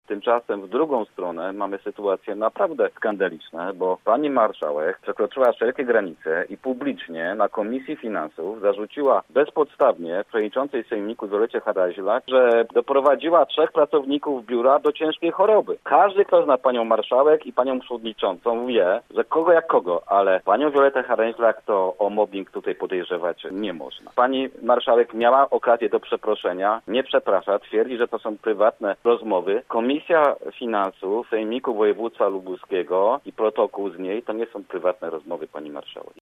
Tymczasem w drugą stronę mamy sytuacje naprawdę skandaliczne, bo pani marszałek przekroczyła wszelkie granice i publicznie na Komisji Finansów zarzuciła bezpodstawnie przewodniczącej Sejmiku Violecie Haraźlak, że doprowadziła 3 pracowników biura do ciężkiej choroby. Każdy, kto zna panią marszałek i panią przewodniczącą, wie, że kogo jak kogo, ale panią Violetę Haraźlak to o mobbing tutaj podejrzewać nie można. Pani marszałek miała okazję do przeproszenia, nie przeprasza, twierdzi, że to są prywatne rozmowy. Komisja Finansów Sejmiku Województwa Lubuskiego i protokół z niej to nie są prywatne rozmowy pani marszałek.